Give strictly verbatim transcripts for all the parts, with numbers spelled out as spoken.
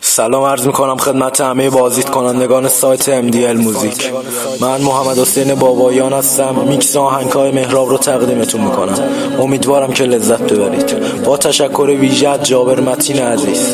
سلام عرض میکنم خدمت همه بازدید کنندگان سایت ام دی ال موزیک. من محمد حسین بابایان هستم. میکس آهنگ‌های مهراب رو تقدیمتون میکنم. امیدوارم که لذت ببرید. با تشکر ویژه از جابر متین عزیز.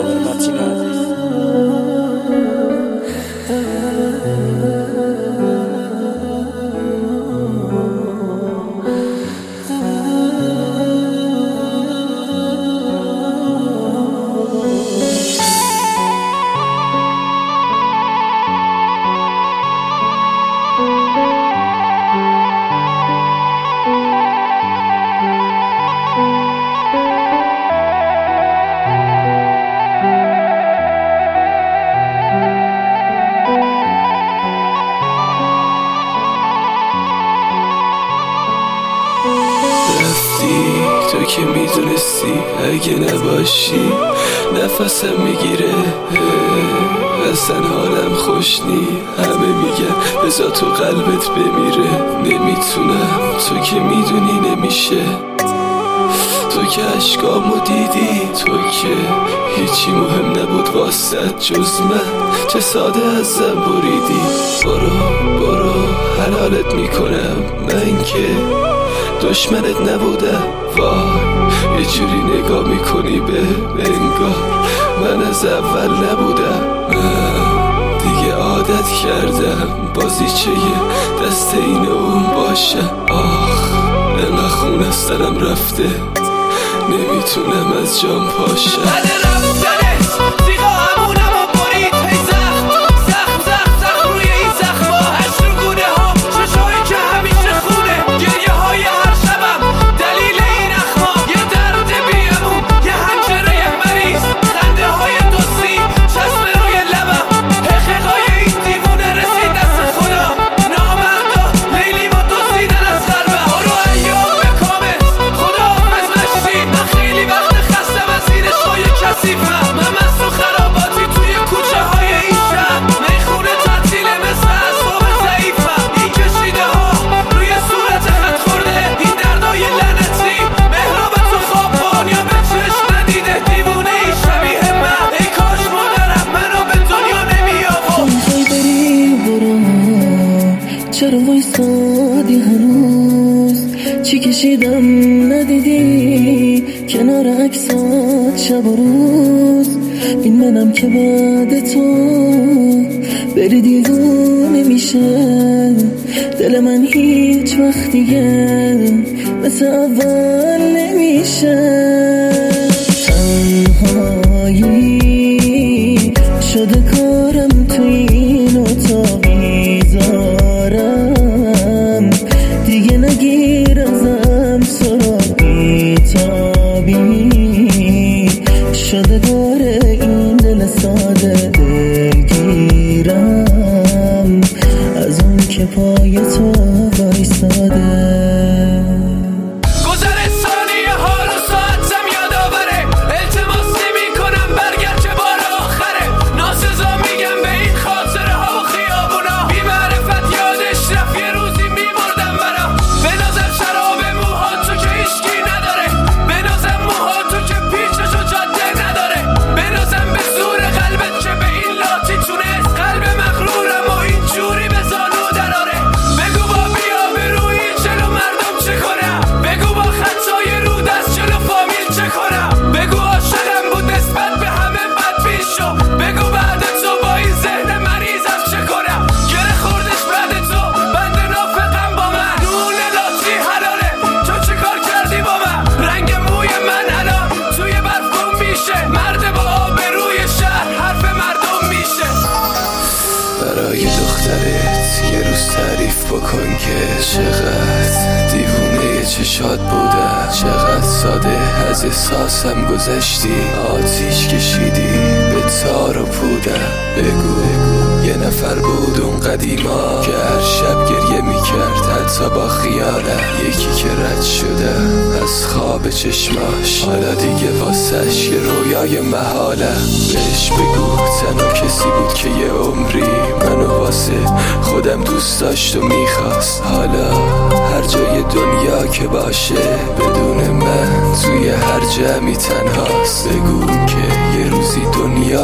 تو که میدونستی اگه نباشی نفسم میگیره، اصلا حالم خوش نی. همه میگن بذار تو قلبت بمیره، نمیتونم، تو که میدونی نمیشه. تو که عشقامو دیدی، تو که هیچی مهم نبود واسد جز من، چه ساده ازم بریدی. برو برو حلالت میکنم، من که دشمنت نبودم. وای یه جوری نگاه میکنی به انگار من از اول نبودم. من دیگه عادت کردم بازیچه دست این اون باشم. آخ انقدر خون از تنم رفته نمیتونم از جام پاشم. چرا وایسادی هنوز؟ چی کشیدم ندیدی کنار عکسات شب و روز؟ این منم که بعد تو بری دیوونه میشه. دل من هیچ وقت دیگه مثل اول نمیشه. تنهایی شده کارم تو این اتاق میذارم، دیگه نگیر ازم سراغی تابی. شده داره این دل ساده دلگیرم از اون که پای تو وایساده. برای دخترت یه روز تعریف بکن که چقدر دیوونه چشات بودم، چقدر ساده از احساسم گذشتی، آتیش کشیدی به تار و پودم. بگو یه نفر بود اون قدیما که هر شب گریه میکرد حتی با خیالم، یکی که رد شدم از خواب چشماش، حالا دیگه واسش یه رویای محالم. بهش بگو تنها کسی بود که یه عمری منو واسه خودم دوست داشت و میخواست. حالا هر جای دنیا که باشه بدون من توی هر جمعی تنهاست. بگو که یه روزی دنیا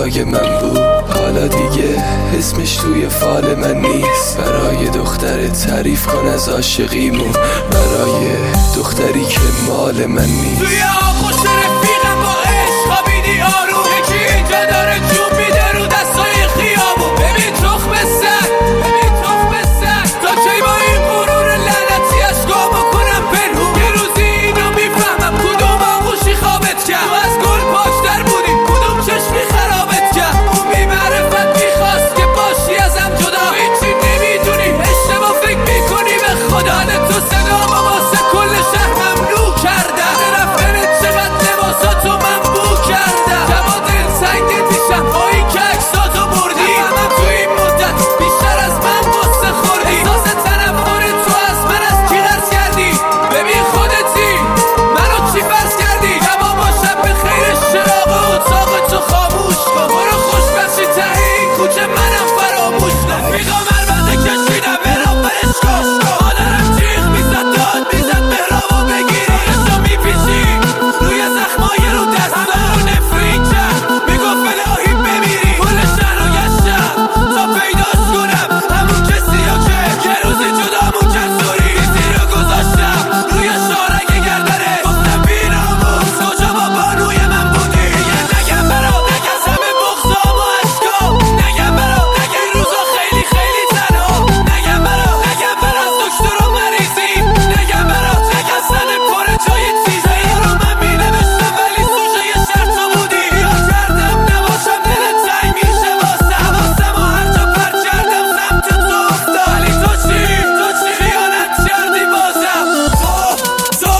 برای من بود، حالا دیگه اسمش توی فال من نیست. برای دختر تعریف کن از عاشقیمون، برای دختری که مال من نیست. توی آغوش رفیقم با عشق خوابیدی آروم، یکی اینجا داره جون میده رو دستای خیابون. ببین تخم سگ، ببین تخم سگ، تا کی با این غرور لعنتی از گام بکنم پنهون. یه روزی اینو میفهمم کدوم آغوشی خوابت کرد، تو از گل پاشتر بودی کدوم چشمی خرابت کرد. اون بی معرفت میخواست که باشی ازم جدا، هیچی نمیدونی اشتباه فکر میکنی به خدا. تو صدا با واسه کل شهر ممنوع کردم، رفتنت چقدر لباساتو من بو کردم. جواد سنگ دیشم با این که عکساتو بردی، همم تو این مدت بیشتر از من قصه خوردی. احساس تنفر تو از من از کی قرض کردی؟ ببین خودتی منو چی فرض کردی؟ جواب باشم به خیر چراغ و اتاق تو خاموش کن، برو خوشبخشی ته این کوچه منم فراموش کن. رفیقا مربنده کشیدم برام برش کن، مادرم جیغ میزد داد میزد مهرابو بگیری، خودشو میپیچی روی زخمای رو دستا رو نفرین کرد، میگفت الهی بمیری. کل شهر رو گشتم تا پیداش کنم همون کسی رو که یه روزی جدامون کرد. سوری ریزی رو گذاشتم روی شارک گردنه، گفتم بیناموس کجا با بانوی من بودی. یه نگم برا نگم همه بغضام و عشقام، نگم برا نگم این روزا خیلی خیلی تنها، نگم برا نگم برا دکتر و مریضیم، نگم برا نگم سن پر جای چیزایی رو من مینوشتم ولی سوژه یه شرط تو بودی. یا کردم نباشم دلت تنگ میشه واسه حواسم و هر جا پر کردم سمت تو افتاد، ولی تو چی؟ تو چی خیانت کردی بازم؟ تو تو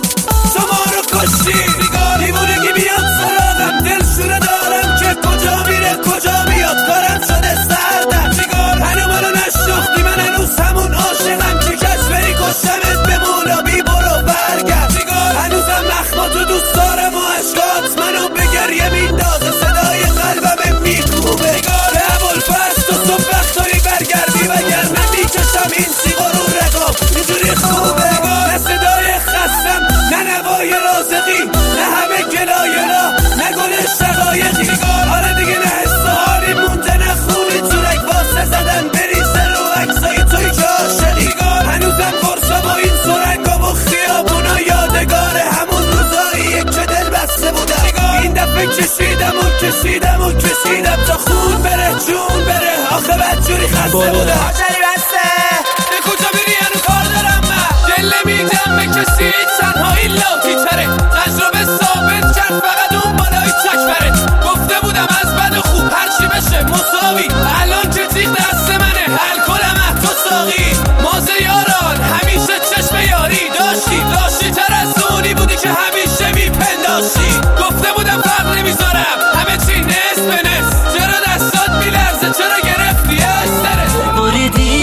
تو ما رو کشتی. سیگار دیوونگی بیاد سراغم، دلشوره دارم که کجا میره کجا میاد، کارم شده سردم. سیگار هنو منو نشناختی، من هنوز همون عاشقم که کش بری کشتمت بمون و بی برو برگرد. سیگار هنوزم نخماتو دوست دارم و عشقات منو به گریه میندازه، صدای قلبم میکوبه. سیگار ابوالفضل تو صبح وقتایی برگردی وگرنه میکشم این سیگار رو رقاب اینجوری خوبه. نه صدای خستم نه نوای رازقی، نه همه گلایلا نه گل شقایقی. آره دیگه نه حس و حالی مونده نه خونی جورک واسه زدن بریزه رو عکسای توی که عاشقی. هنوزم فرسا با این سرنگام و خیابونا یادگار همون روزاییه که دل بسته بودم. این دفعه کشیدم و کشیدم و کشیدم تا خون بره جون بره، آخه بدجوری خسته بودم. آجری بسته به کجا بری هنو کار دارم من، دل نمیدم به کسی تنهایی لاتی تره. تجربه ثابت کرد فقط اون بالای چکبره، گفته بودم از بد و خوب هرچی بشه مساوی. الان که تیغ دست منه حل کنم تو ساقی. مازه یاران همیشه چشم یاری داشتی، داشتی تر از اونی بودی که همیشه میپنداشتی. گفته بودم فرق نمیذارم همه چی نصف به نصف، چرا دستات میلرزه چرا گرفتی از سرت؟ بریدی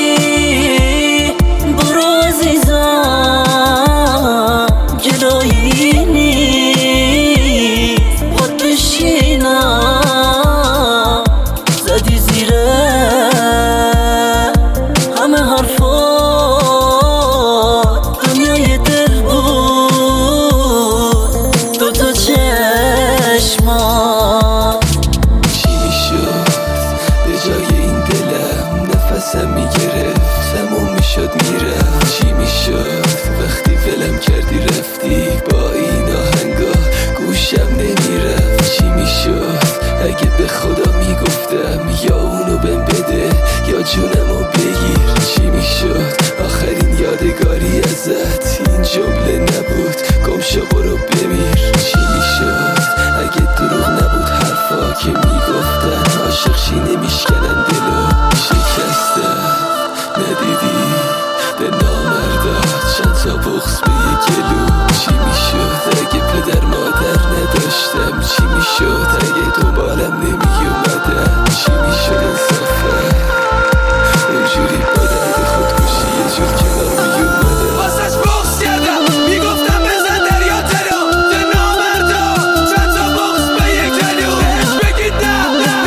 برو عزیزم جلویی نیست، خود بشینم زدی زیره همه حرفات، دنیای دل بود دو تا چشمات. چی میشد به جای این دلم نفسم میگرفت تموم میشد میرفت. چی میشد وقتی ولم کردی رفتی با این آهنگا گوشم نمیرفت. چی میشد اگه به خدا میگفتم یا اونو بهم بده یا جونمو بگیر. چی میشد آخرین یادگاری ازت این جمله نبود گم شو برو بمیر. چی میشد اگه دروغ نبود حرفا که میگفتن عاشق شی نمیشکنن دلو شکستن. ندیدی به نامردا چند تا بغض به یه گلو. چی میشد اگه پدر مادر نداشتم، چی میشد اگه دنبالم نمی اومدن، چی میشد انصافا اونجوری با درد خودکشی یه جور کنار می اومدن. واسش بغض کردم میگفتم بزن دریا جلو، چه نامردا چند تا بغض به یک گلو. بهش بگید نه نه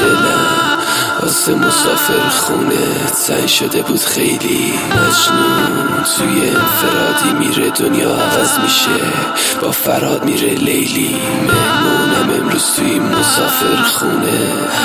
دلم واسه مسافر خونه تنگ شده بود خیلی. مجنون توی انفرادی میره دنیا عوض میشه، با فراد میره لیلی. مهمونم امروز توی مسافر خونه،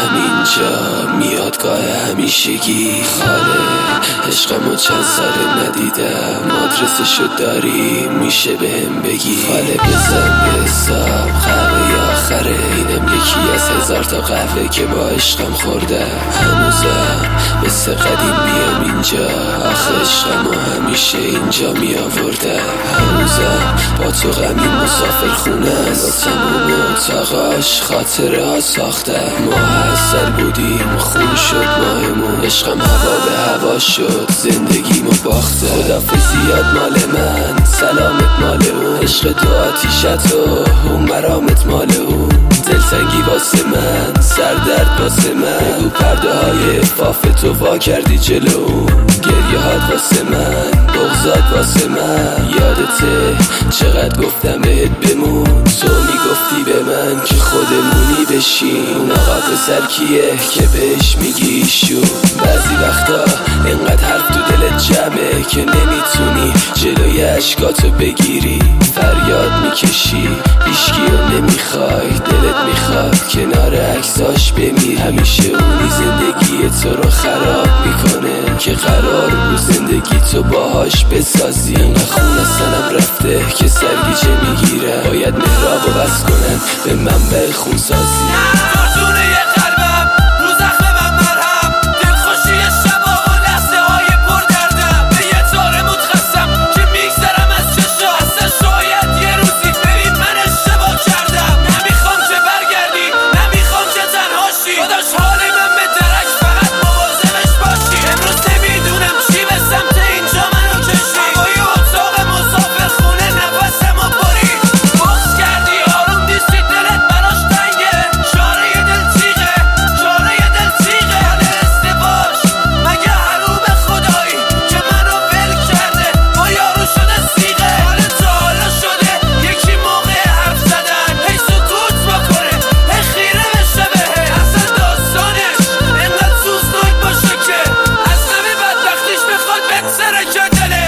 همینجا میادگاه همیشگی. خاله عشقمو چند ساله ندیدم، آدرسشو داری میشه بهم بگی؟ خاله بزن به حساب قهوه آخره، اینم یکی از هزار تا قهوه که با عشقم خوردم. هنوزم مثل قدیم بیام اینجا، آخه عشقمو همیشه اینجا می آوردم. هنوزم با تو غمی مسافر خونه است، با تموم اتاقاش خاطره ها ساختم. ما حسل بودیم خون شد ماهمون، عشقم هوا به هوا شد زندگیمو باختم. خدافظیات مال من، سلامت مال اون، عشق تو آتیشت و اون مرامت مال اون. دلتنگی واسه من، سردرد واسه من، بگو پرده های فاف تو وا کردی جلو. گریه هات واسه من، بغضات واسه من، یادته چقدر گفتم بهت بمون. تو میگفتی به من که خودمونی بشین، اون آقا پسر کیه که بهش میگی ایشون؟ بعضی وقتا اینقدر حرف تو دلت جمعه که نمیتونی جلوی عشقاتو بگیری. فریاد میکشی هیچکیو نمیخوای، دلت میخواد کنار عکساش بمیر. همیشه اونی زندگی تو رو خراب میکنه که قرار بود زندگی تو باهاش بسازی. اینقدر خون از سنم رفته که سرگیجه میگیره، باید مهرابو بس کنن به منبع خونسازی. دردونه یه قلبم رو زخم من مرهم، دلخوشی شبا و لحظه های پر دردم. به یه تاره متخصم که میگذرم از چشا، اصلا شاید یه روزی ببین من اشتباه کردم. نمیخوام که برگردی، نمیخوام که تنهاشی، داداش حال من به درک، فقط مواظبش باشی. امروز نمیدونم چی به سمت اینجا منو کشی، هوای اتاق مسافر خونه نفسمو برید. بغض کردی آروم نیستی، دلت براش تنگه، چاره دل تیغه، چاره دل تیغه. حال ازدواج مگه حروم خدایی که منو ول کرده، با یارو شده سیغه. حال تا حالا شده یکی موقع حرف زدن هی سکوت بکنه، هی خیره بشه بهه. اصلا داستانش اینقدر سوزناک باشه که از همه بدبختیش بخواد بگذره که دله.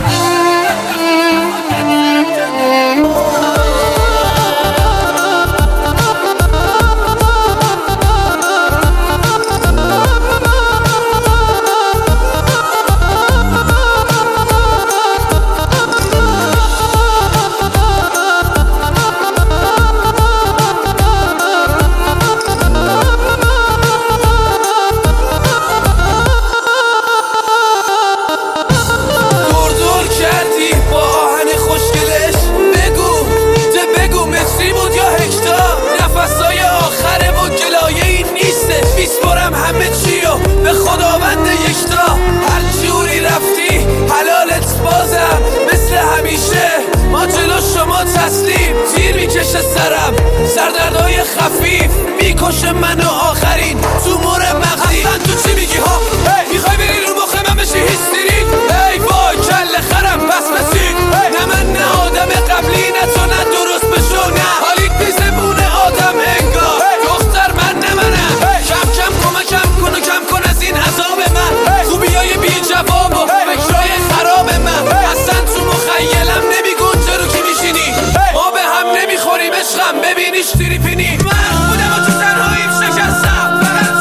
دور دور کردی با آهن خوشگلش، بگو ده بگو مصری بود یا هکتار. نفسای آخره و گلایه این نیسته، میسپرم همه چیو به خداوند یکتا. هر جوری رفتی حلالت بازم، مثل همیشه ما جلو شما تسلیم. تیر میکشه سرم، سردردهای خفیف میکشه منو آخرین تومور مغزی. اصلا تو چی میگی ها؟ میخوای بری رو مخ من بشی هیستریک؟ ای وای کل خرم بس بسید، نه من نه آدم قبلی، نه تو نه درست بشو، نه حالیت بی زبون آدم انگار. دختر من نه منم، کم کم کمکم کن و کم کن از این عذاب من، خوبی های بی جواب و فکرهای خراب من. اصلا تو مخیلم نمیگنجه رو که میشینی، ما به هم نمیخوریم عشقم، ببینیش تریپینی. من خودم و تو تنهاییم شکستم، فقط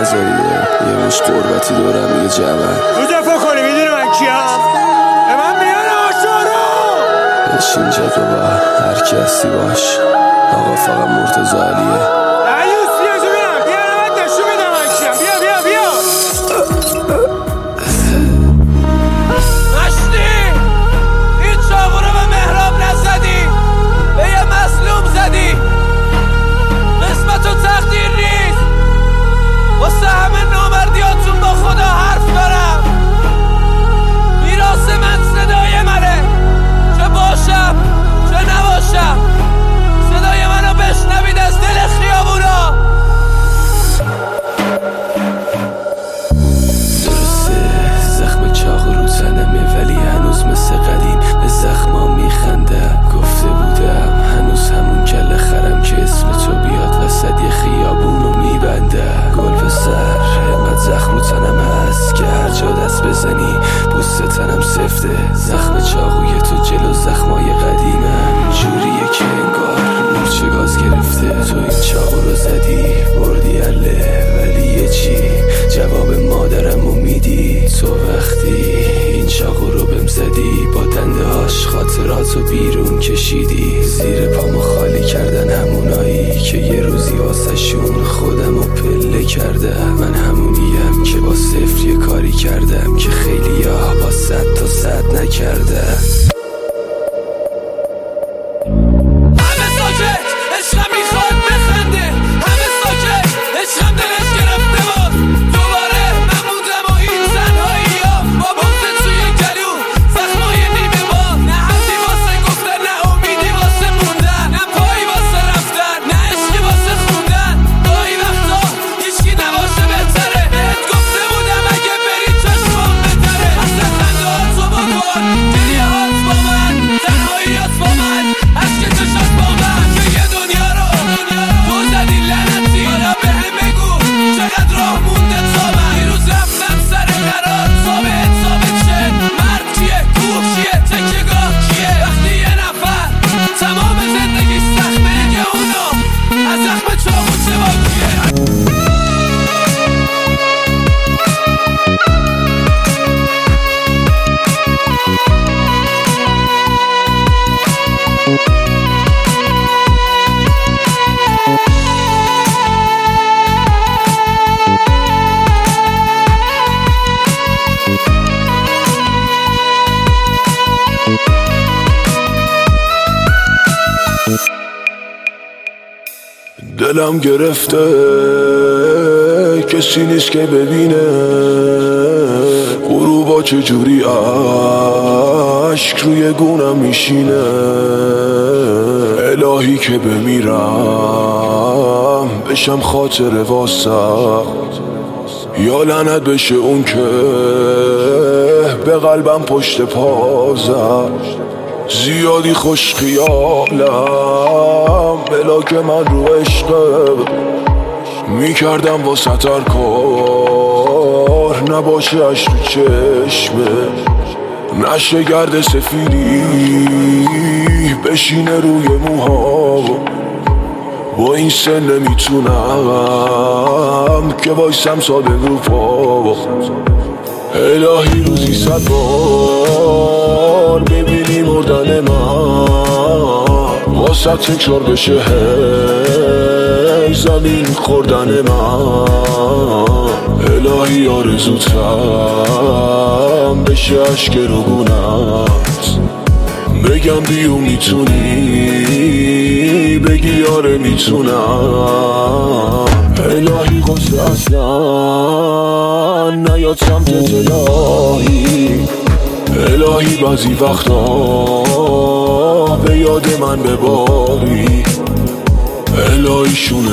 نذاری یه مش قربتی دورم یه جمعن رو دفاع کنی میدونی من کیم؟ به من میان آشارا بشین جدو با هر کی هستی باش آقا فقط مرتضی علیه زخم چاقوی تو جلو زخمای قدیمم جوریه که انگار مورچه گاز گرفته تو این چاقو رو زدی بردی اله ولی یه چی جواب مادرمو میدی تو وقتی این چاقو رو بهم زدی با دنده هاش خاطراتو بیرون کشیدی زیر پامو خالی کردن همونایی که یه روزی واسه شون خودمو پله کردم من همونیم که با صفر یه کاری کردم که خیلی ها با صد تا صد نکردم دلم گرفته کسی نیست که ببینه غروبا چجوری عشق روی گونم میشینه الهی که بمیرم بشم خاطر واسه یا لعنت بشه اون که به قلبم پشت پا زد زیادی خوش خیالم بلا که من رو عشقه میکردم واسه تر کار نباشه اش تو چشمه نشه گرد سفیدی بشینه روی موها با این سن نمیتونم که وایسم ساده رو پا الهی روزی صد بار ببینی مردن من واسه تکرار بشه هی زمین خوردن من الهی آرزوتم بشه عشق رو گونت بگم بیو میتونی بگی آره میتونم الهی قصه اصلا نیاد سمتت الهی الهی بعضی وقتا به یاد من بباری الهی شونه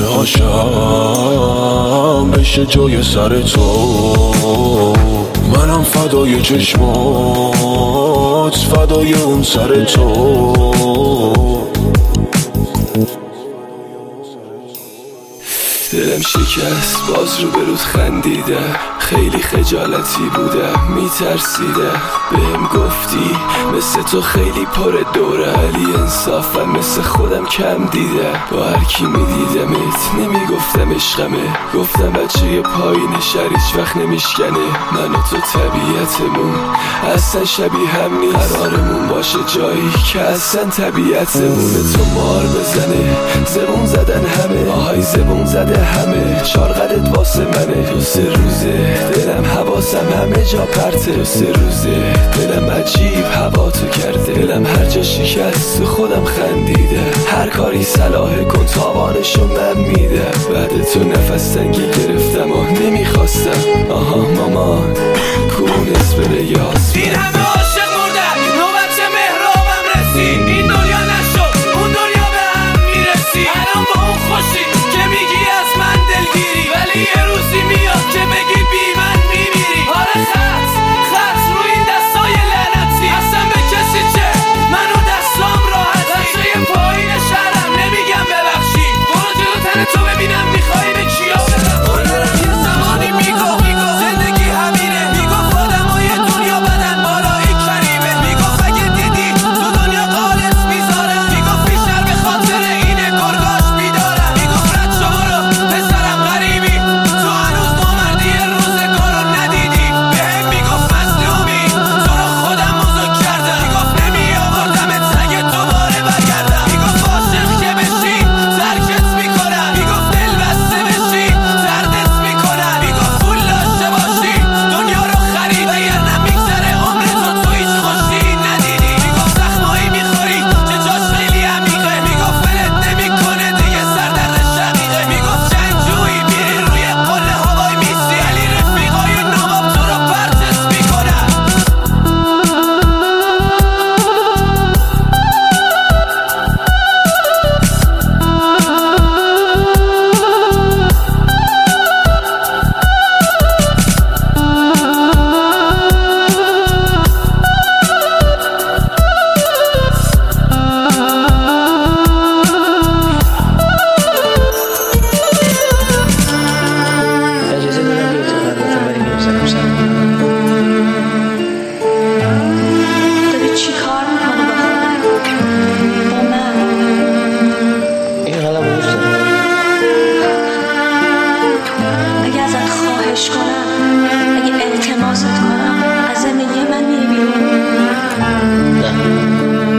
هاشم بشه جای سر تو منم فدای چشمات فدای اون سر تو دلم شکست باز رو برود خندیده، خیلی خجالتی بوده میترسیده. بهم گفتی مثل تو خیلی پر دوره، ولی انصافم مثل خودم کم دیده. با هرکی میدیدمت نمیگفتم عشقمه، گفتم بچه یه پایین شریچ وقت نمیشکنه. من و تو طبیعتمون اصلا شبیه هم نیست، قرارمون باشه جایی که اصلا طبیعتمونه. تو مار بزنه زبون زدن همه، آهای زبون زده همه، چارقدت واسه منه. دو سه روزه دلم حواسم همه جا پرته، دو سه روزه دلم عجیب هوا تو کرده. دلم هر جا شکست تو خودم خندیده، هر کاری صلاحه کن تاوانشو من میده. بعد تو نفس تنگی گرفتم و نمیخواستم، آها مامان کونس بره یاس. این همه عاشق مردن نوبت مهرابم رسید، این دنیا نشد اون دنیا به هم میرسی. الان با اون خوشی که میگی از من دلگیری، ولی یه روزی میاد که بگی بی من میمیری. آره خط خط رو این دستای لعنتی، اصلا به کسی چه منو دستام راحتی. بچه پایین شهرم نمیگم ببخشی، برو جلو تن تو ببینم میخوای به کیا برم. مادرم یه زمانی میگفت زندگی همینه، میگفت آدمای دنیا بدن بالای کریمه. میگفت اگه دیدی تو دنیا قالت میذارم، میگفت بیشتر به خاطر اینه گرگاش بیدارم. میگفت رد شو برو پسرم غریبی، تو هنوز نامردی روزگارو ندیدی. بهم میگفت مظلومی تو رو خودم بزرگ کردم، میگفت نمی آوردمت اگه دوباره برگردم. میگفت عاشق که بشی ترکت میکنم، میگفت دل بسته بشی دردت میکنم. میگفت پول داشته باشی دنیا رو خرید، اگر نمیگذره عمرتو تو هیچ خوشی ندیدی. میگفت زخمایی میخوری که جاش خیلی عمیقه، میگفت ولت نمیکنه دیگه سردرد شقیقه. میگفت جنگجویی میری روی قله هوای میسی، علی رفیقای نامم تو رو پرچس میکنم. اجازه بدم بیای تو قلبتون بریم بزنم سر داری چی کار میکنی با خودت؟ با من؟ این قلم رو دوست دارم. اگه ازت خواهش کنم، اگه التماست کنم، از زندگی من میری بیرون؟ نه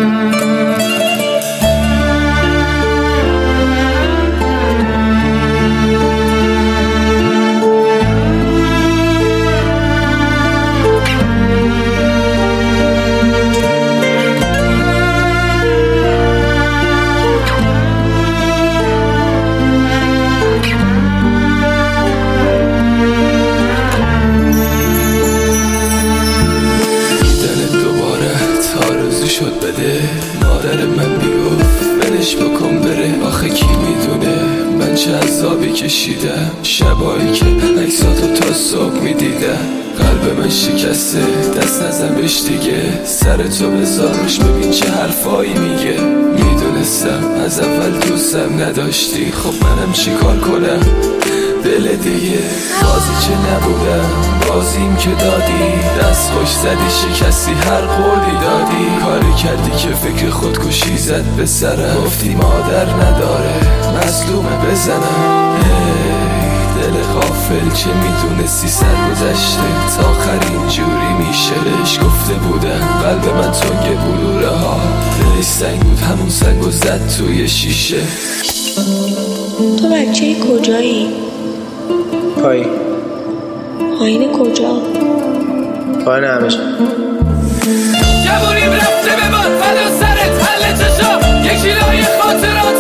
شد بده. مادر من میگفت ولش بکن بره، آخه کی میدونه من چه عذابی کشیدم. شبایی که عکساتو تا صبح میدیدم، قلب من شکسته دست نزن بهش دیگه. سر تو بذارش ببین چه حرفایی میگه. میدونستم از اول دوستم نداشتی، خب منم چی کار کنم دل دیگه. بازی چه نبودم بازیم که دادی، دست خوش زدی شکستی هر قولی دادی. کاری کردی که فکر خودکشی زد به سرم، گفتی مادر نداره مظلومه بزنم. ای دل غافل چه میدونستی سر گذشته تا آخر اینجوری میشه. بهش گفته بودم قلب من تنگ بلوره ها، دلش سنگ بود همون سنگو زد توی شیشه. تو بچه کجایی؟ پایی پایین کجا؟ پایین همه جا. جوونیم رفته به باد فدا سرت حل چشا، یکی لای خاطرات